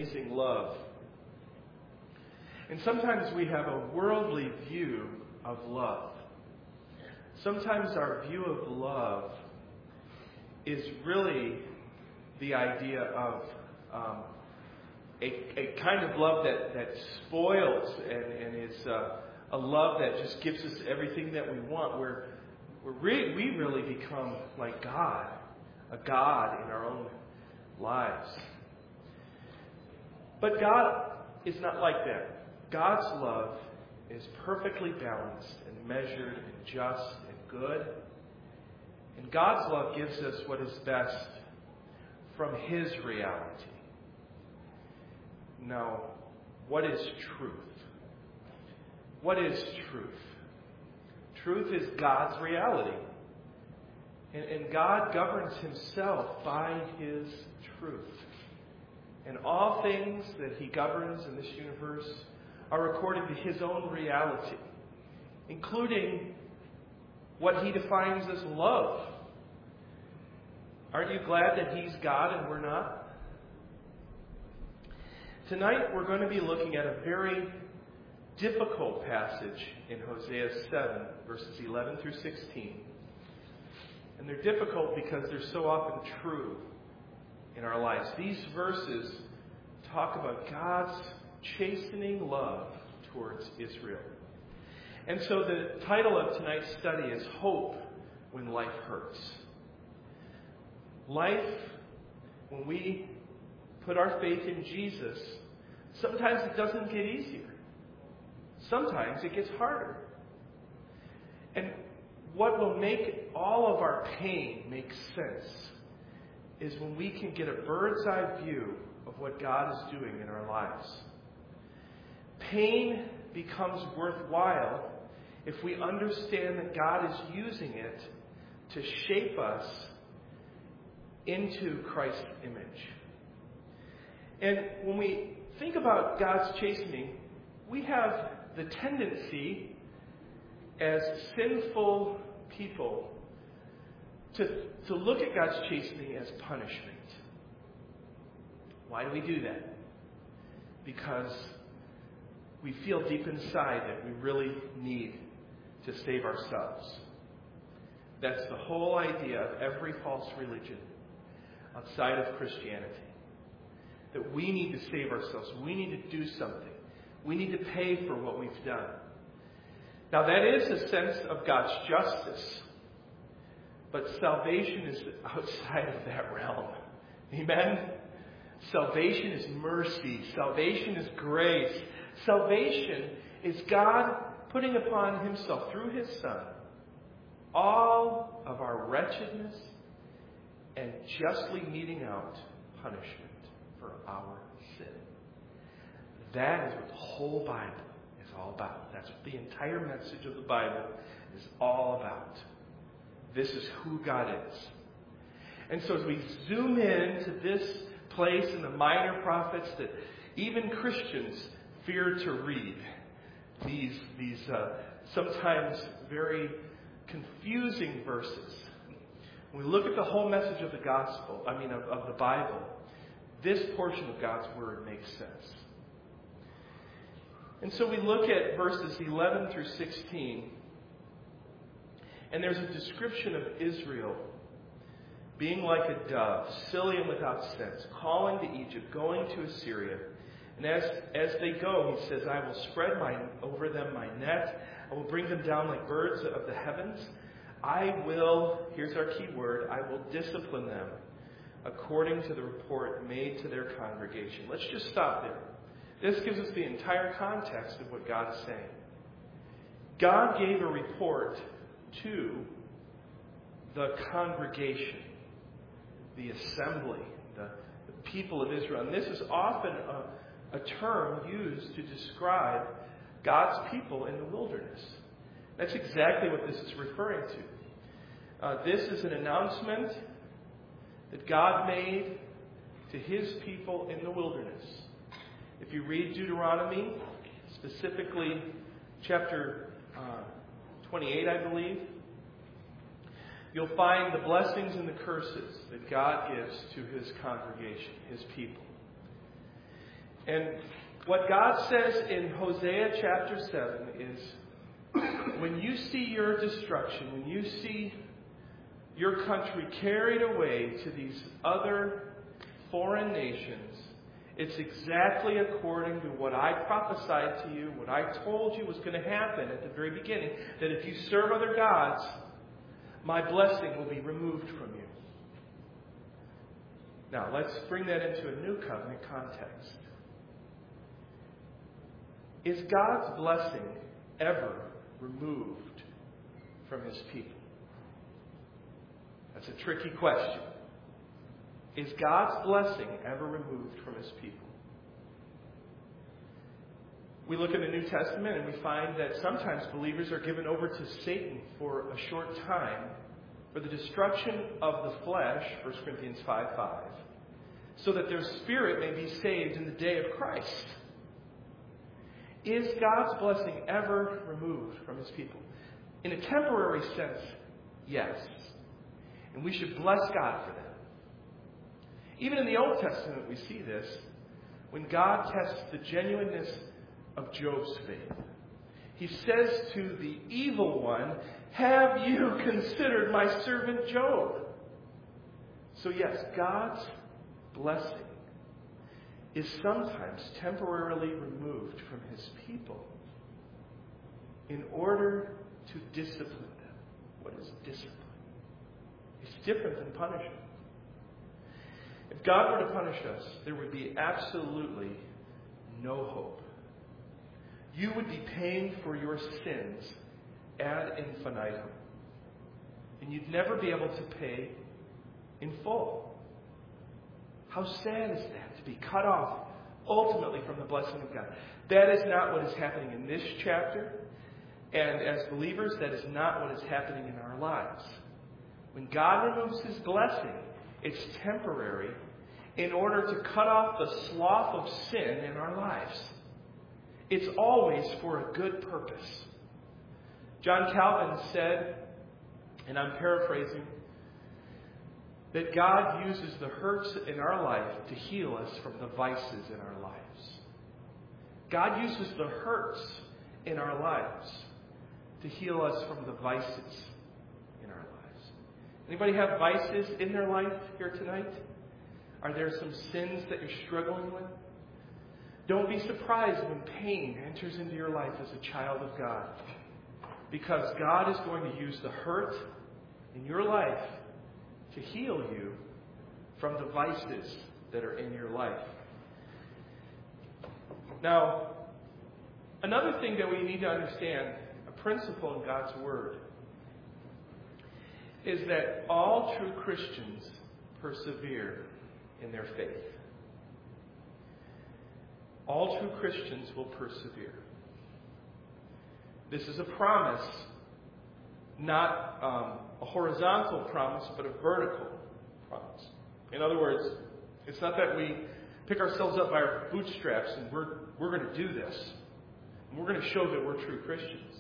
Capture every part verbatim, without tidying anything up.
amazing love. And sometimes we have a worldly view of love. Sometimes our view of love is really the idea of um, a, a kind of love that, that spoils and, and is uh, a love that just gives us everything that we want, where, where re- we really become like God, a God in our own lives. But God is not like that. God's love is perfectly balanced and measured and just and good. And God's love gives us what is best from His reality. Now, what is truth? What is truth? Truth is God's reality. And, and God governs Himself by His truth. And all things that He governs in this universe are according to His own reality, including what He defines as love. Aren't you glad that He's God and we're not? Tonight we're going to be looking at a very difficult passage in Hosea seven, verses eleven through sixteen. And they're difficult because they're so often true in our lives. These verses talk about God's chastening love towards Israel. And so the title of tonight's study is Hope When Life Hurts. Life, when we put our faith in Jesus, sometimes it doesn't get easier. Sometimes it gets harder. And what will make all of our pain make sense is when we can get a bird's eye view of what God is doing in our lives. Pain becomes worthwhile if we understand that God is using it to shape us into Christ's image. And when we think about God's chastening, we have the tendency as sinful people to, to look at God's chastening as punishment. Why do we do that? Because we feel deep inside that we really need to save ourselves. That's the whole idea of every false religion outside of Christianity. That we need to save ourselves. We need to do something. We need to pay for what we've done. Now that is a sense of God's justice. But salvation is outside of that realm. Amen? Salvation is mercy. Salvation is grace. Salvation is God putting upon Himself, through His Son, all of our wretchedness and justly meting out punishment for our sin. That is what the whole Bible is all about. That's what the entire message of the Bible is all about. This is who God is. And so as we zoom in to this place in the minor prophets that even Christians fear to read, these, these uh, sometimes very confusing verses. When we look at the whole message of the gospel, I mean of, of the Bible, this portion of God's Word makes sense. And so we look at verses eleven through sixteen, and there's a description of Israel being like a dove, silly and without sense, calling to Egypt, going to Assyria. And as, as they go, He says, I will spread my, over them my net. I will bring them down like birds of the heavens. I will, here's our key word, I will discipline them according to the report made to their congregation. Let's just stop there. This gives us the entire context of what God is saying. God gave a report to the congregation, the assembly, the, the people of Israel. And this is often a, a term used to describe God's people in the wilderness. That's exactly what this is referring to. Uh, this is an announcement that God made to His people in the wilderness. If you read Deuteronomy, specifically chapter uh, twenty-eight, I believe, you'll find the blessings and the curses that God gives to His congregation, His people. And what God says in Hosea chapter seven is, when you see your destruction, when you see your country carried away to these other foreign nations, it's exactly according to what I prophesied to you, what I told you was going to happen at the very beginning, that if you serve other gods, my blessing will be removed from you. Now, let's bring that into a new covenant context. Is God's blessing ever removed from His people? That's a tricky question. Is God's blessing ever removed from His people? We look in the New Testament and we find that sometimes believers are given over to Satan for a short time for the destruction of the flesh, First Corinthians five five, so that their spirit may be saved in the day of Christ. Is God's blessing ever removed from His people? In a temporary sense, yes. And we should bless God for that. Even in the Old Testament, we see this when God tests the genuineness of Job's faith. He says to the evil one, "Have you considered my servant Job?" So yes, God's blessing is sometimes temporarily removed from His people in order to discipline them. What is discipline? It's different than punishment. If God were to punish us, there would be absolutely no hope. You would be paying for your sins ad infinitum. And you'd never be able to pay in full. How sad is that, to be cut off ultimately from the blessing of God? That is not what is happening in this chapter. And as believers, that is not what is happening in our lives. When God removes His blessing, it's temporary in order to cut off the slough of sin in our lives. It's always for a good purpose. John Calvin said, and I'm paraphrasing, that God uses the hurts in our life to heal us from the vices in our lives. God uses the hurts in our lives to heal us from the vices in our lives. Anybody have vices in their life here tonight? Are there some sins that you're struggling with? Don't be surprised when pain enters into your life as a child of God, because God is going to use the hurt in your life to heal you from the vices that are in your life. Now, another thing that we need to understand, a principle in God's Word, is that all true Christians persevere in their faith. All true Christians will persevere. This is a promise, not um, a horizontal promise, but a vertical promise. In other words, it's not that we pick ourselves up by our bootstraps and we're we're going to do this. And we're going to show that we're true Christians.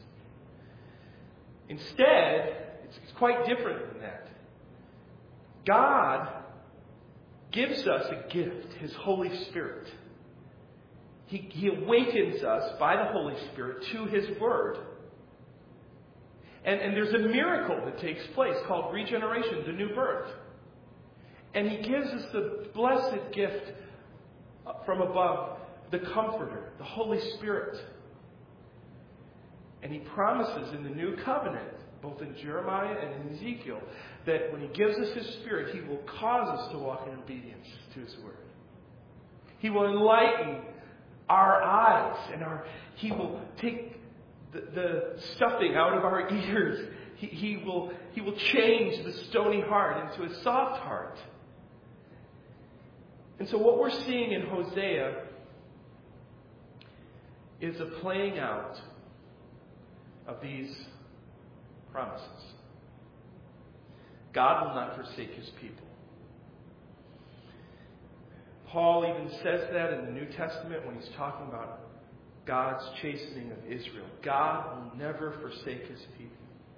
Instead, it's, it's quite different than that. God gives us a gift, His Holy Spirit. He, he awakens us by the Holy Spirit to His Word. And, and there's a miracle that takes place called regeneration, the new birth. And He gives us the blessed gift from above, the Comforter, the Holy Spirit. And He promises in the new covenant, both in Jeremiah and in Ezekiel, that when He gives us His Spirit, He will cause us to walk in obedience to His Word. He will enlighten our eyes, and our He will take the, the stuffing out of our ears. He, he will He will change the stony heart into a soft heart. And so what we're seeing in Hosea is a playing out of these promises. God will not forsake His people. Paul even says that in the New Testament when he's talking about God's chastening of Israel. God will never forsake His people.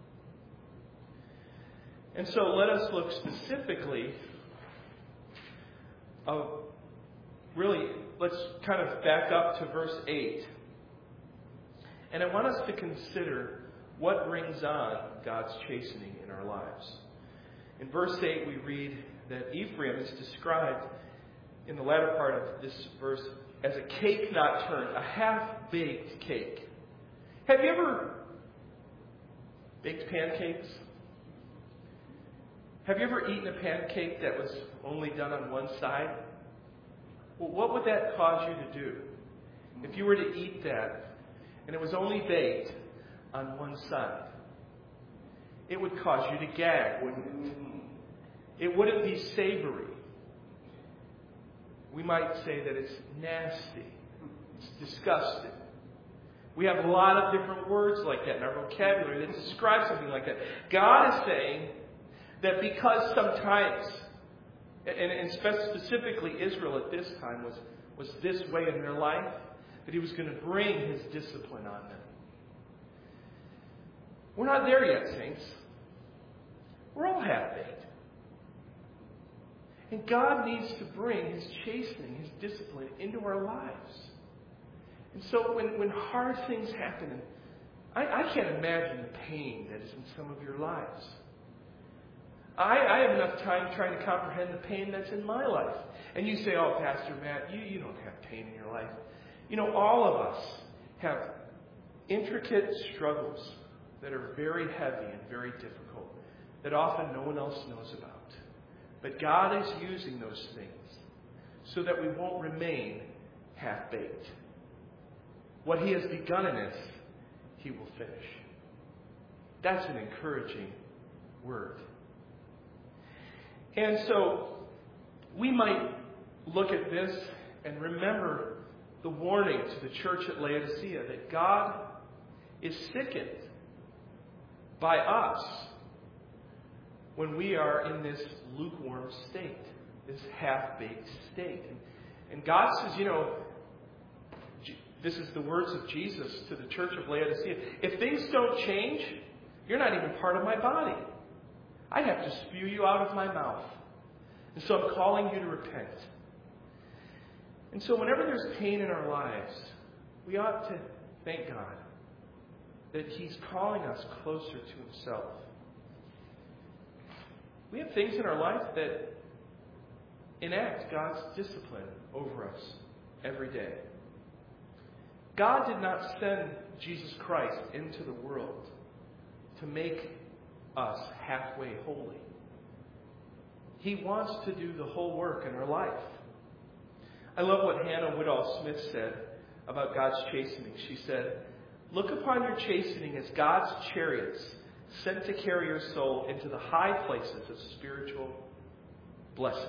And so let us look specifically of really let's kind of back up to verse eight. And I want us to consider what brings on God's chastening in our lives. In verse eight, we read that Ephraim is described in the latter part of this verse as a cake not turned, a half-baked cake. Have you ever baked pancakes? Have you ever eaten a pancake that was only done on one side? Well, what would that cause you to do? If you were to eat that and it was only baked on one side, it would cause you to gag, wouldn't it? It wouldn't be savory. We might say that it's nasty. It's disgusting. We have a lot of different words like that in our vocabulary that describe something like that. God is saying that because sometimes, and, and specifically Israel at this time was, was this way in their life, that He was going to bring His discipline on them. We're not there yet, saints. We're all half-baked. And God needs to bring His chastening, His discipline into our lives. And so when, when hard things happen, and I, I can't imagine the pain that is in some of your lives. I, I have enough time trying to comprehend the pain that's in my life. And you say, oh, Pastor Matt, you, you don't have pain in your life. You know, all of us have intricate struggles that are very heavy and very difficult, that often no one else knows about. But God is using those things so that we won't remain half-baked. What He has begun in us, He will finish. That's an encouraging word. And so we might look at this and remember the warning to the church at Laodicea that God is sickened by us when we are in this lukewarm state, this half-baked state. And, and God says, you know, this is the words of Jesus to the church of Laodicea. If things don't change, you're not even part of my body. I have to spew you out of my mouth. And so I'm calling you to repent. And so whenever there's pain in our lives, we ought to thank God that He's calling us closer to Himself. We have things in our life that enact God's discipline over us every day. God did not send Jesus Christ into the world to make us halfway holy. He wants to do the whole work in our life. I love what Hannah Woodall Smith said about God's chastening. She said, "Look upon your chastening as God's chariots sent to carry your soul into the high places of spiritual blessedness."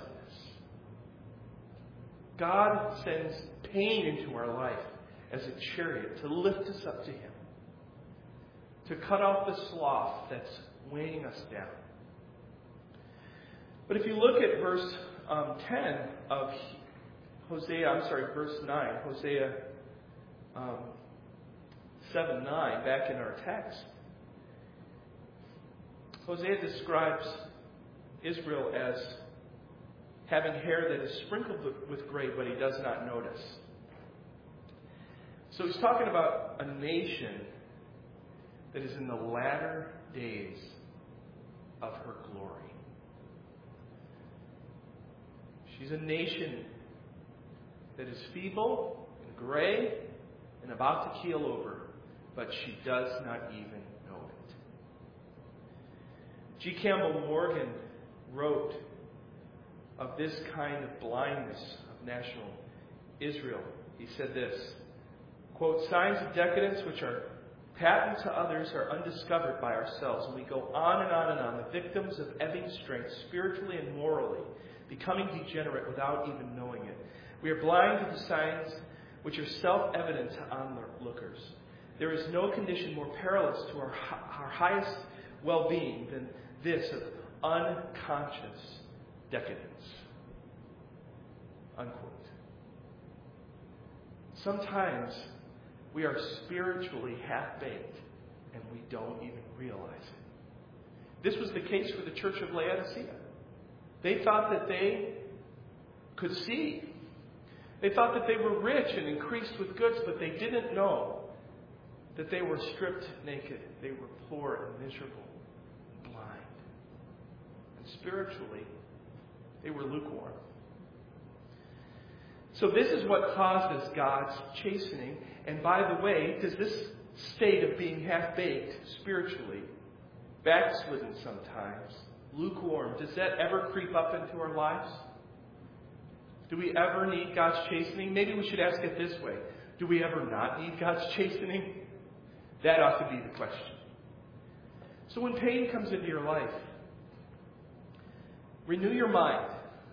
God sends pain into our life as a chariot to lift us up to Him, to cut off the sloth that's weighing us down. But if you look at verse um, ten of Hosea, I'm sorry, verse nine, Hosea um, seven nine, back in our text, Hosea describes Israel as having hair that is sprinkled with gray, but he does not notice. So he's talking about a nation that is in the latter days of her glory. She's a nation that is feeble and gray and about to keel over, but she does not even know it. G. Campbell Morgan wrote of this kind of blindness of national Israel. He said this, quote, "Signs of decadence which are patent to others are undiscovered by ourselves, and we go on and on and on, the victims of ebbing strength, spiritually and morally, becoming degenerate without even knowing it. We are blind to the signs which are self-evident to onlookers. There is no condition more perilous to our, our highest well-being than this of unconscious decadence." Unquote. Sometimes we are spiritually half-baked and we don't even realize it. This was the case for the church of Laodicea. They thought that they could see They thought that they were rich and increased with goods, but they didn't know that they were stripped naked. They were poor and miserable and blind. And spiritually, they were lukewarm. So this is what causes God's chastening. And by the way, does this state of being half-baked spiritually, backslidden sometimes, lukewarm, does that ever creep up into our lives? Do we ever need God's chastening? Maybe we should ask it this way. Do we ever not need God's chastening? That ought to be the question. So when pain comes into your life, renew your mind.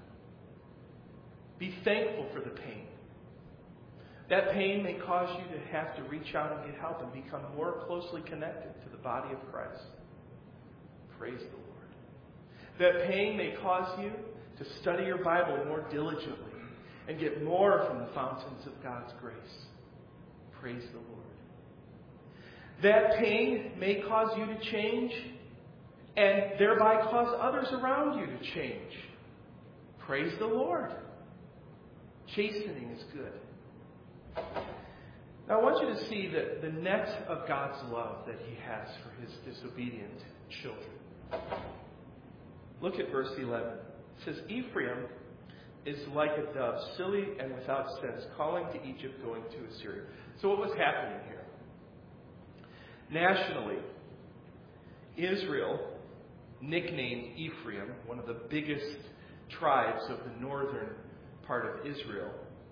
Be thankful for the pain. That pain may cause you to have to reach out and get help and become more closely connected to the body of Christ. Praise the Lord. That pain may cause you to study your Bible more diligently and get more from the fountains of God's grace. Praise the Lord. That pain may cause you to change and thereby cause others around you to change. Praise the Lord. Chastening is good. Now I want you to see the, the net of God's love that He has for His disobedient children. Look at verse eleven. It says, Ephraim is like a dove, silly and without sense, calling to Egypt, going to Assyria. So what was happening here? Nationally, Israel nicknamed Ephraim, one of the biggest tribes of the northern part of Israel.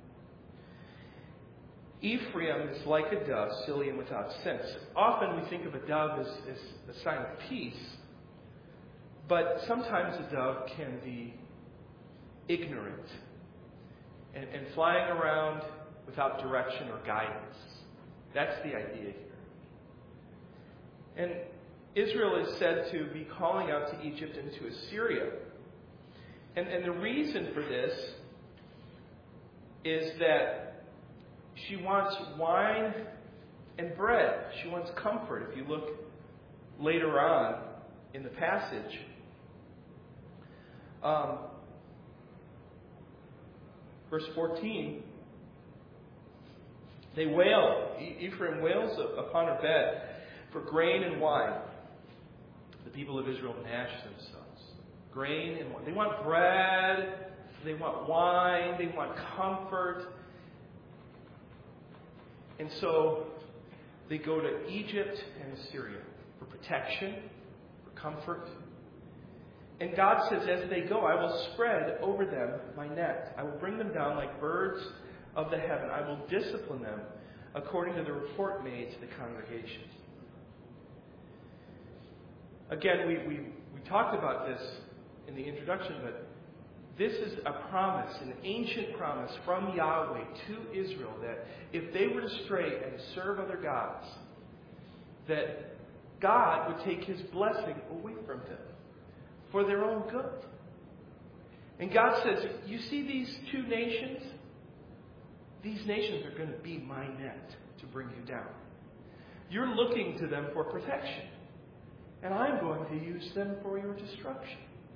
Ephraim is like a dove, silly and without sense. Often we think of a dove as, as a sign of peace, but sometimes a dove can be ignorant and, and flying around without direction or guidance. That's the idea here. And Israel is said to be calling out to Egypt and to Assyria. And, and the reason for this is that she wants wine and bread. She wants comfort. If you look later on in the passage, um, verse fourteen, they wail. Ephraim wails upon her bed for grain and wine. The people of Israel gnash themselves. Grain and wine. They want bread. They want wine. They want comfort. And so they go to Egypt and Assyria for protection, for comfort. And God says, as they go, I will spread over them my net. I will bring them down like birds of the heaven. I will discipline them according to the report made to the congregations. Again, we, we, we talked about this in the introduction, but this is a promise, an ancient promise from Yahweh to Israel that if they were to stray and serve other gods, that God would take His blessing away from them for their own good. And God says, you see these two nations? These nations are going to be my net to bring you down. You're looking to them for protection. And I'm going to use them for your destruction.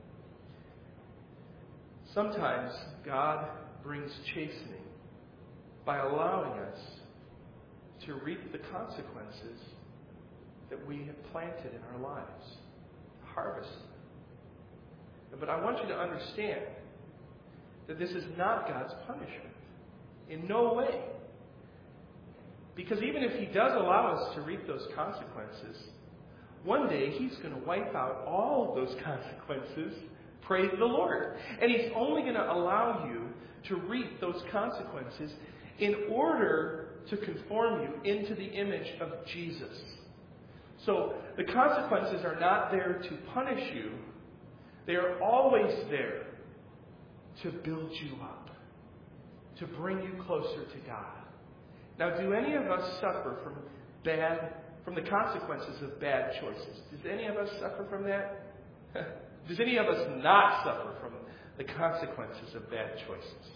Sometimes God brings chastening by allowing us to reap the consequences that we have planted in our lives. Harvest them. But I want you to understand that this is not God's punishment. In no way. Because even if He does allow us to reap those consequences, one day He's going to wipe out all of those consequences. Praise the Lord. And He's only going to allow you to reap those consequences in order to conform you into the image of Jesus. So the consequences are not there to punish you. They are always there to build you up, to bring you closer to God. Now, do any of us suffer from bad, from the consequences of bad choices? Does any of us suffer from that? Does any of us not suffer from the consequences of bad choices?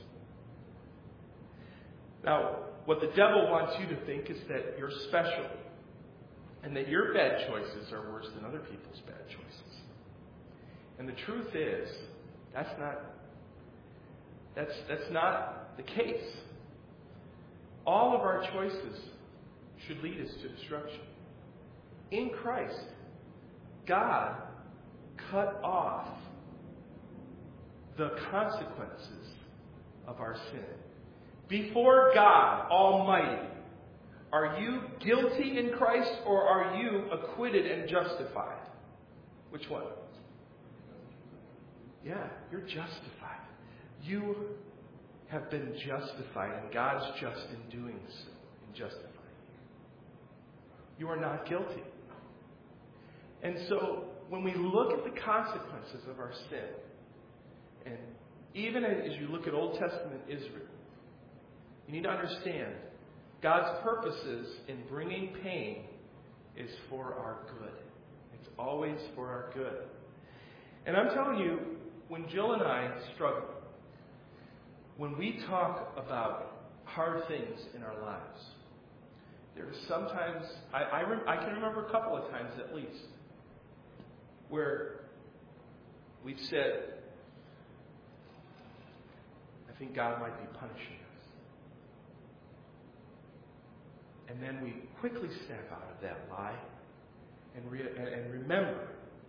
Now, what the devil wants you to think is that you're special and that your bad choices are worse than other people's bad choices. And the truth is, that's not that's that's not the case. all of our choices should lead us to destruction. In Christ, God cut off the consequences of our sin. Before God Almighty, are you guilty in Christ or are you acquitted and justified? Which one? Yeah, you're justified. You have been justified, and God's just in doing so, in justifying you. You are not guilty. And so, when we look at the consequences of our sin, and even as you look at Old Testament Israel, you need to understand God's purposes in bringing pain is for our good. It's always for our good. And I'm telling you, when Jill and I struggle, when we talk about hard things in our lives, there are sometimes, I, I, rem, I can remember a couple of times at least, where we've said, I think God might be punishing us. And then we quickly snap out of that lie and, re- and remember,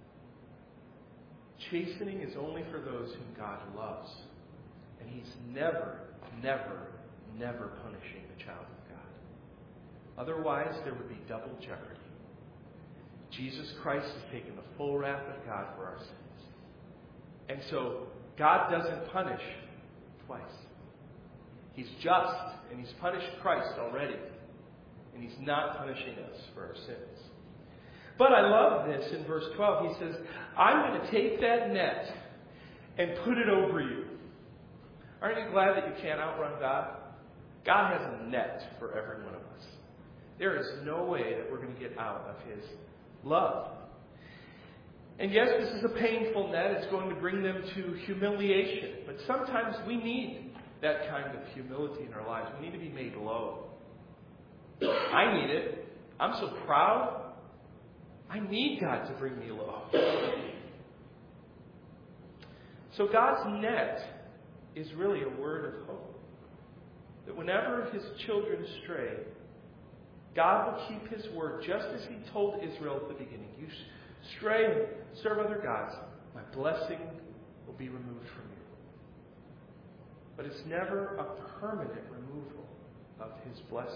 chastening is only for those whom God loves. And He's never, never, never punishing the child of God. Otherwise, there would be double jeopardy. Jesus Christ has taken the full wrath of God for our sins. And so, God doesn't punish twice. He's just, and He's punished Christ already. And He's not punishing us for our sins. But I love this in verse twelve. He says, I'm going to take that net and put it over you. Aren't you glad that you can't outrun God? God has a net for every one of us. There is no way that we're going to get out of His love. And yes, this is a painful net. It's going to bring them to humiliation. But sometimes we need that kind of humility in our lives. We need to be made low. I need it. I'm so proud. I need God to bring me low. So God's net is really a word of hope. That whenever His children stray, God will keep His word just as He told Israel at the beginning. You stray and serve other gods, my blessing will be removed from you. But it's never a permanent removal of His blessing.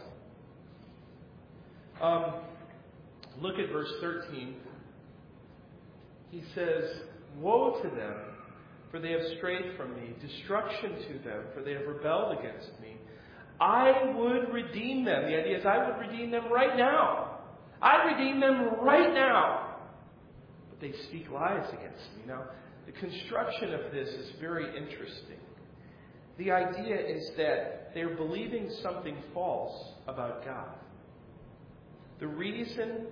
Um, look at verse thirteen. He says, woe to them, for they have strayed from me. Destruction to them, for they have rebelled against me. I would redeem them. The idea is I would redeem them right now. I'd redeem them right now. But they speak lies against me. Now, the construction of this is very interesting. The idea is that they're believing something false about God. The reason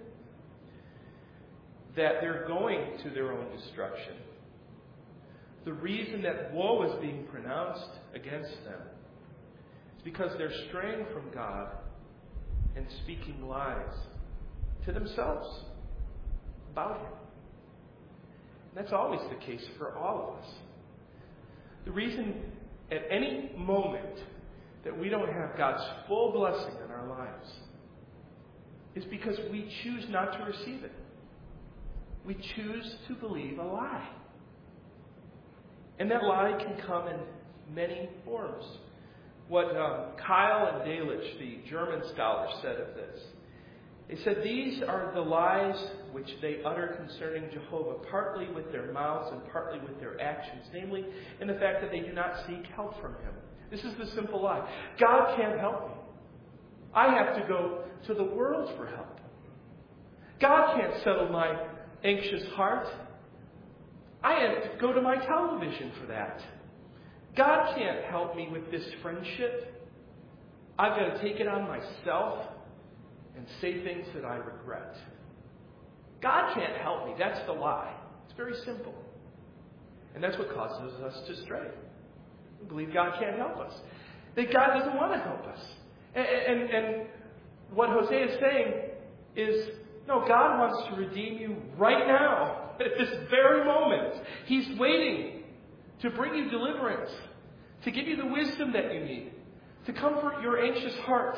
that they're going to their own destruction, the reason that woe is being pronounced against them, is because they're straying from God and speaking lies to themselves about Him. And that's always the case for all of us. The reason at any moment that we don't have God's full blessing in our lives is because we choose not to receive it. We choose to believe a lie. And that lie can come in many forms. What um, Kyle and Delitzsch, the German scholars, said of this. They said, these are the lies which they utter concerning Jehovah, partly with their mouths and partly with their actions, namely in the fact that they do not seek help from Him. This is the simple lie. God can't help me. I have to go to the world for help. God can't settle my anxious heart. I have to go to my television for that. God can't help me with this friendship. I've got to take it on myself and say things that I regret. God can't help me. That's the lie. It's very simple. And that's what causes us to stray. We believe God can't help us. That God doesn't want to help us. And, and, and what Hosea is saying is, no, God wants to redeem you right now. At this very moment. He's waiting to bring you deliverance. To give you the wisdom that you need. to comfort your anxious heart.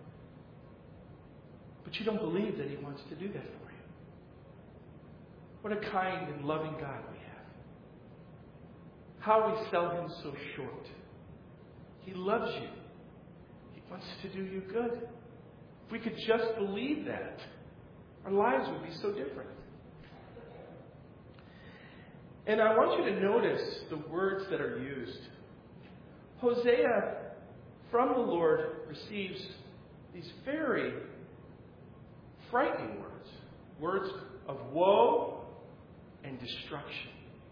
But you don't believe that He wants to do that for you. What a kind and loving God we have. How we sell Him so short. He loves you. He wants to do you good. If we could just believe that, our lives would be so different. And I want you to notice the words that are used. Hosea, from the Lord, receives these very frightening words. Words of woe and destruction.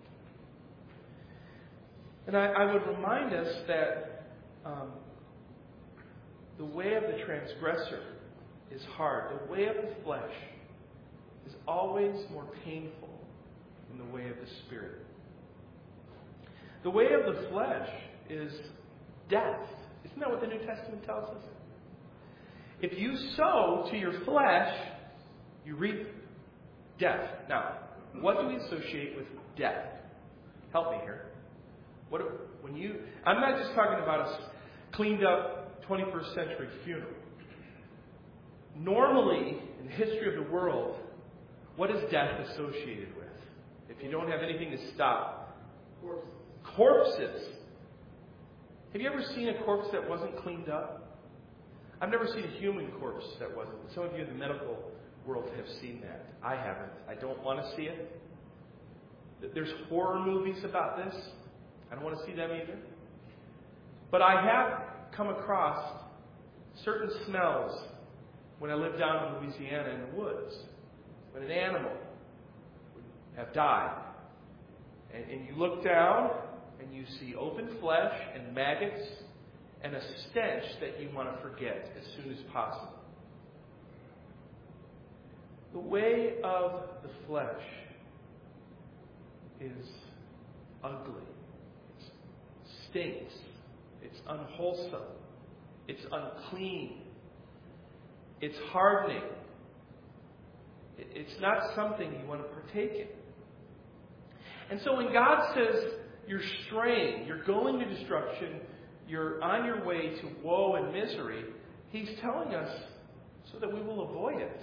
And I, I would remind us that um, the way of the transgressor is hard. The way of the flesh is always more painful than the way of the Spirit. The way of the flesh is death. Isn't that what the New Testament tells us? If you sow to your flesh, you reap death. Now, what do we associate with death? Help me here. What when you? I'm not just talking about a cleaned up twenty-first century funeral. Normally, in the history of the world, what is death associated with? If you don't have anything to stop, corpses. Corpses. Have you ever seen a corpse that wasn't cleaned up? I've never seen a human corpse that wasn't. Some of you in the medical world have seen that. I haven't. I don't want to see it. There's horror movies about this. I don't want to see them either. But I have come across certain smells when I lived down in Louisiana in the woods. When an animal would have died. And, and you look down and you see open flesh and maggots and a stench that you want to forget as soon as possible. The way of the flesh is ugly. It stinks. It's unwholesome. It's unclean. It's hardening. It's not something you want to partake in. And so when God says you're straying, you're going to destruction, you're on your way to woe and misery, He's telling us so that we will avoid it.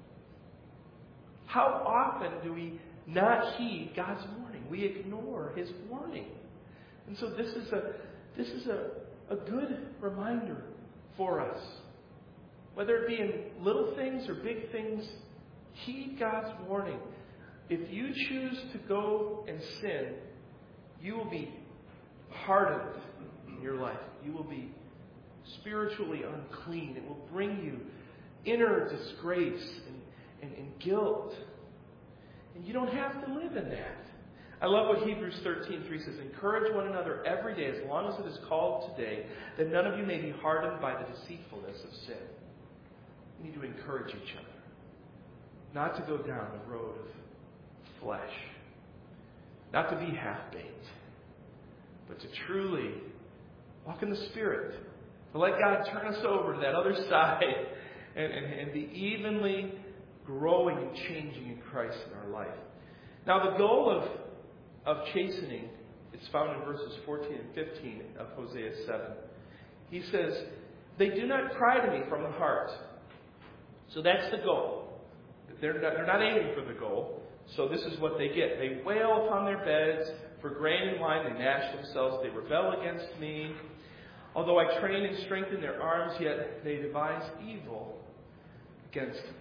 How often do we not heed God's warning? We ignore His warning. And so this is a this is a, a good reminder for us. Whether it be in little things or big things, heed God's warning. If you choose to go and sin, you will be hardened in your life. You will be spiritually unclean. It will bring you inner disgrace and, and, and guilt. And you don't have to live in that. I love what Hebrews thirteen three says. Encourage one another every day as long as it is called today, that none of you may be hardened by the deceitfulness of sin. We need to encourage each other. Not to go down the road of flesh. Not to be half-baked. But to truly walk in the Spirit. To let God turn us over to that other side and, and, and be evenly growing and changing in Christ in our life. Now the goal of, of chastening is found in verses fourteen and fifteen of Hosea seven. He says, they do not cry to me from the heart. So that's the goal. They're not, they're not aiming for the goal. So this is what they get. They wail upon their beds. For grain and wine they gnash themselves. They rebel against me. Although I train and strengthen their arms, yet they devise evil against me.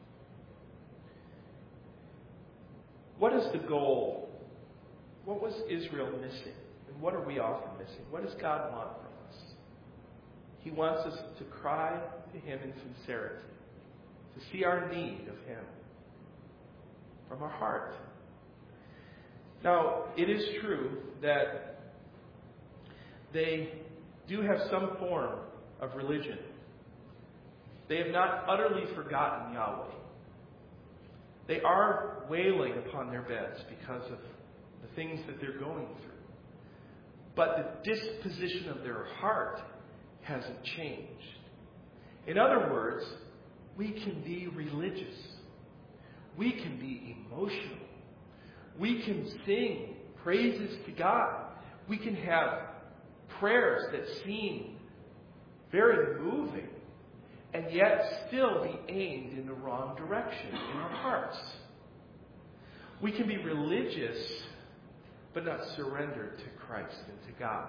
What is the goal? What was Israel missing? And what are we often missing? What does God want from us? He wants us to cry to Him in sincerity. To see our need of Him from our heart. Now, it is true that they do have some form of religion. They have not utterly forgotten Yahweh. They are wailing upon their beds because of the things that they're going through. But the disposition of their heart hasn't changed. In other words, we can be religious. We can be emotional. We can sing praises to God. We can have prayers that seem very moving, and yet still be aimed in the wrong direction in our hearts. We can be religious, but not surrendered to Christ and to God.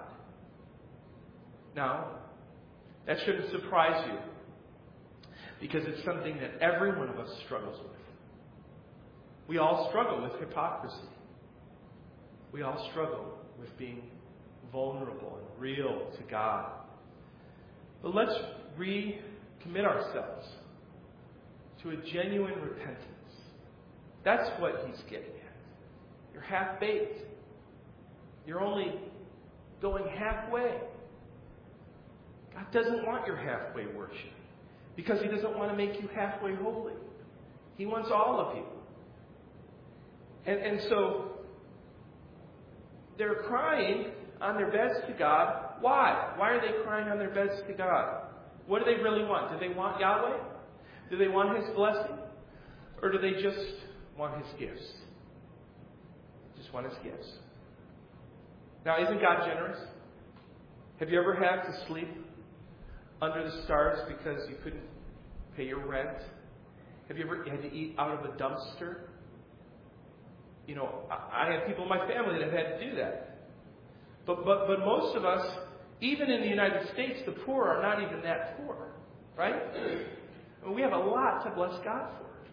Now, that shouldn't surprise you, because it's something that every one of us struggles with. We all struggle with hypocrisy. We all struggle with being vulnerable and real to God. But let's recommit ourselves to a genuine repentance. That's what he's getting at. You're half-baked. You're only going halfway. God doesn't want your halfway worship, because he doesn't want to make you halfway holy. He wants all of you. And, and so they're crying on their beds to God. Why? Why are they crying on their beds to God? What do they really want? Do they want Yahweh? Do they want his blessing? Or do they just want his gifts? Just want his gifts. Now, isn't God generous? Have you ever had to sleep under the stars because you couldn't pay your rent? Have you ever had to eat out of a dumpster? You know, I have people in my family that have had to do that. But but but most of us, even in the United States, the poor are not even that poor, right? I mean, we have a lot to bless God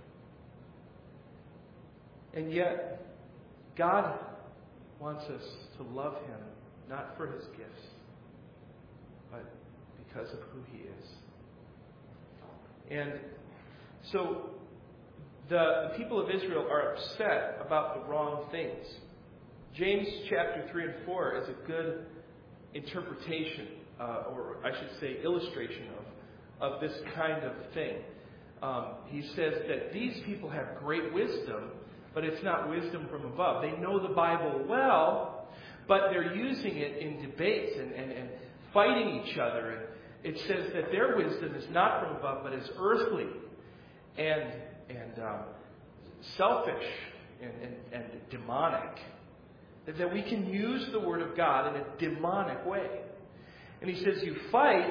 for. And yet, God wants us to love him, not for his gifts, but because of who he is. And so the, the people of Israel are upset about the wrong things. James chapter three and four is a good interpretation, uh, or I should say illustration of, of this kind of thing. Um, he says that these people have great wisdom, but it's not wisdom from above. They know the Bible well, but they're using it in debates and, and, and fighting each other. And it says that their wisdom is not from above, but is earthly and and um, selfish and, and, and demonic. That, that we can use the Word of God in a demonic way. And he says you fight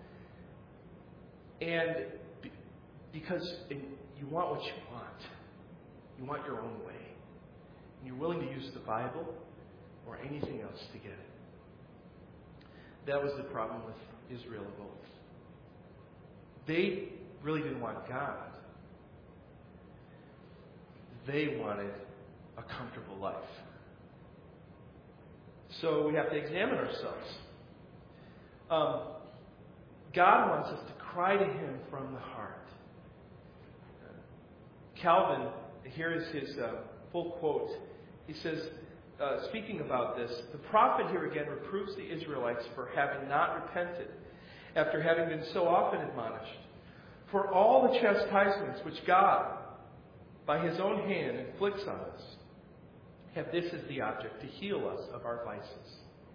and be, because you want what you want. You want your own way. And you're willing to use the Bible or anything else to get it. That was the problem with Israel of old. They really didn't want God. They wanted a comfortable life. So we have to examine ourselves. Um, God wants us to cry to him from the heart. Calvin, here is his uh, full quote. He says, uh, speaking about this, the prophet here again reproves the Israelites for having not repented after having been so often admonished. For all the chastisements which God, by his own hand, inflicts on us, have this as the object, to heal us of our vices.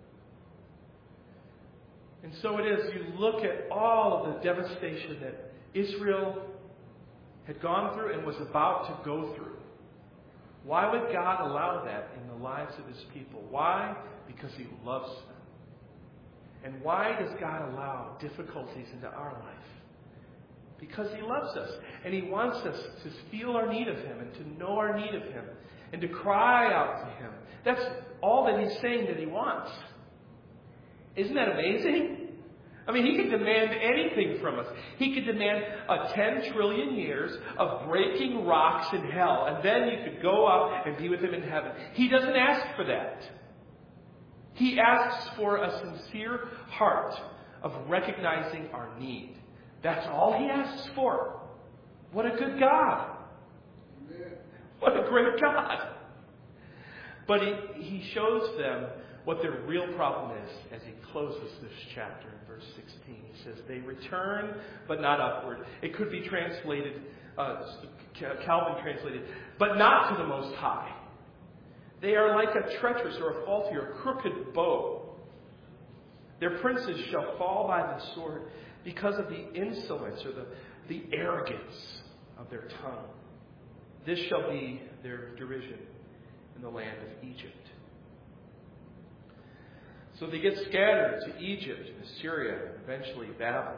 And so it is, you look at all of the devastation that Israel had gone through and was about to go through. Why would God allow that in the lives of his people? Why? Because he loves them. And why does God allow difficulties into our life? Because he loves us. And he wants us to feel our need of him and to know our need of him and to cry out to him. That's all that he's saying that he wants. Isn't that amazing? I mean, he could demand anything from us. He could demand a ten trillion years of breaking rocks in hell, and then you could go up and be with him in heaven. He doesn't ask for that. He asks for a sincere heart of recognizing our need. That's all he asks for. What a good God. What a great God. But he, he shows them what their real problem is as he closes this chapter in verse sixteen. He says, they return, but not upward. It could be translated, uh, Calvin translated, but not to the Most High. They are like a treacherous or a faulty or crooked bow. Their princes shall fall by the sword because of the insolence or the, the arrogance of their tongue. This shall be their derision in the land of Egypt. So they get scattered to Egypt and Assyria and eventually Babylon.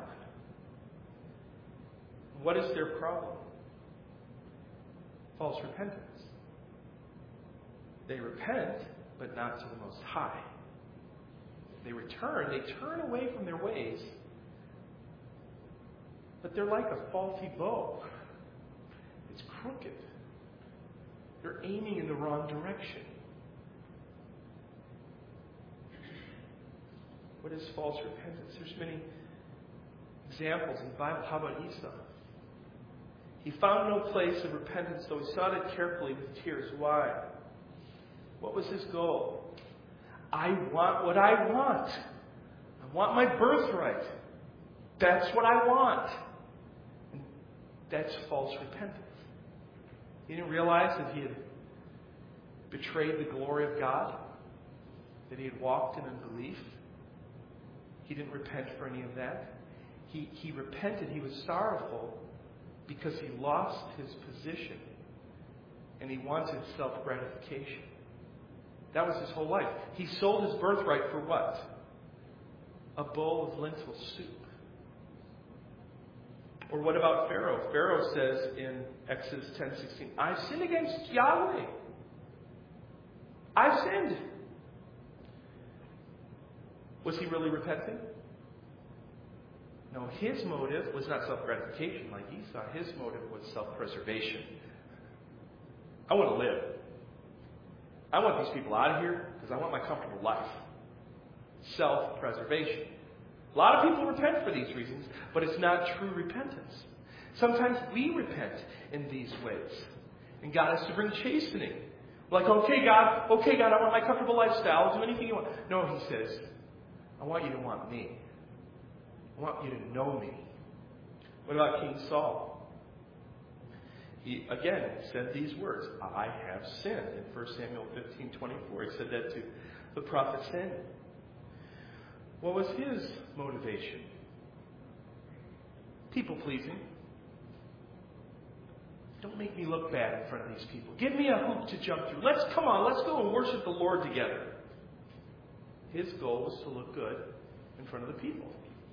What is their problem? False repentance. They repent, but not to the Most High. They return, they turn away from their ways, but they're like a faulty bow. It's crooked. They're aiming in the wrong direction. What is false repentance? There's many examples in the Bible. How about Esau? He found no place of repentance, though he sought it carefully with tears. Why? What was his goal? I want what I want. I want my birthright. That's what I want. And that's false repentance. He didn't realize that he had betrayed the glory of God, that he had walked in unbelief. He didn't repent for any of that. He, he repented. He was sorrowful because he lost his position and he wanted self-gratification. That was his whole life. He sold his birthright for what? A bowl of lentil soup. Or what about Pharaoh? Pharaoh says in Exodus ten sixteen, I've sinned against Yahweh. I've sinned. Was he really repenting? No, his motive was not self-gratification like Esau. His motive was self-preservation. I want to live. I want these people out of here because I want my comfortable life. Self-preservation. A lot of people repent for these reasons, but it's not true repentance. Sometimes we repent in these ways. And God has to bring chastening. Like, okay, God, okay, God, I want my comfortable lifestyle. I'll do anything you want. No, he says, I want you to want me. I want you to know me. What about King Saul? He, again, said these words, I have sinned. In First Samuel fifteen twenty-four, he said that to the prophet Samuel. What was his motivation? People-pleasing. Don't make me look bad in front of these people. Give me a hoop to jump through. Let's, come on, let's go and worship the Lord together. His goal was to look good in front of the people.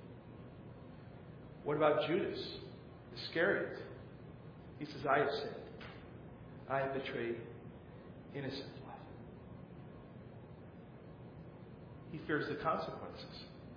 What about Judas Iscariot? He says, I have sinned. I have betrayed innocent blood. He fears the consequences.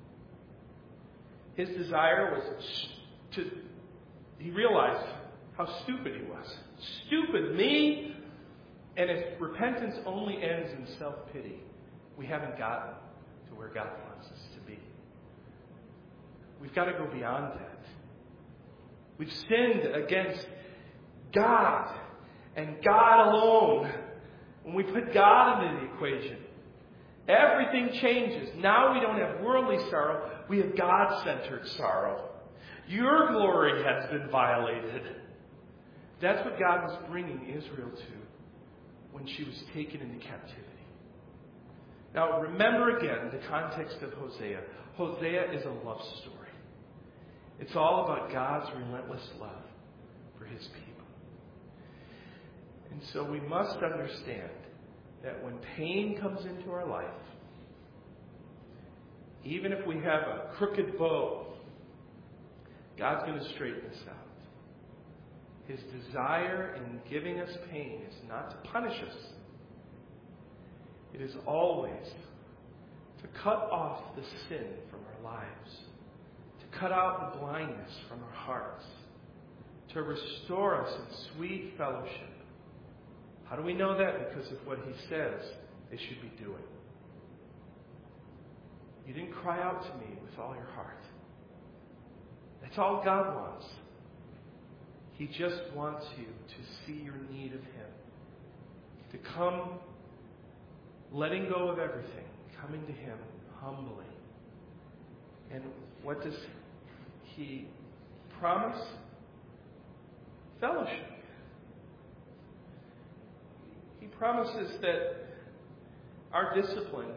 His desire was to, he realized how stupid he was. Stupid me! And if repentance only ends in self-pity, we haven't gotten to where God wants us to be. We've got to go beyond that. We've sinned against God and God alone. When we put God into the equation, everything changes. Now we don't have worldly sorrow. We have God-centered sorrow. Your glory has been violated. That's what God was bringing Israel to when she was taken into captivity. Now remember again the context of Hosea. Hosea is a love story. It's all about God's relentless love for His people. And so we must understand that when pain comes into our life, even if we have a crooked bow, God's going to straighten us out. His desire in giving us pain is not to punish us. It is always to cut off the sin from our lives, to cut out the blindness from our hearts, to restore us in sweet fellowship. How do we know that? Because of what He says they should be doing. You didn't cry out to me with all your heart. That's all God wants. He just wants you to see your need of Him. To come letting go of everything, coming to Him humbly. And what does He promise? Fellowship. He promises that our discipline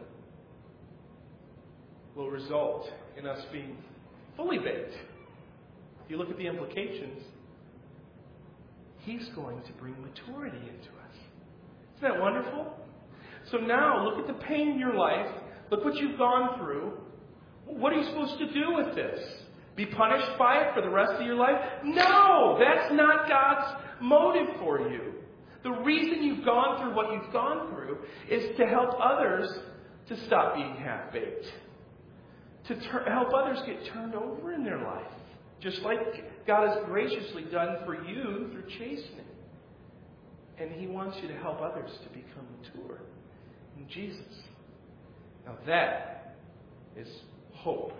will result in us being fully baked. If you look at the implications, He's going to bring maturity into us. Isn't that wonderful? So now, look at the pain in your life. Look what you've gone through. What are you supposed to do with this? Be punished by it for the rest of your life? No! That's not God's motive for you. The reason you've gone through what you've gone through is to help others to stop being half-baked. To ter- help others get turned over in their life. Just like God has graciously done for you through chastening. And He wants you to help others to become mature in Jesus. Now that is hope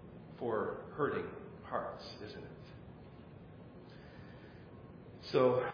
for hurting hearts, isn't it? So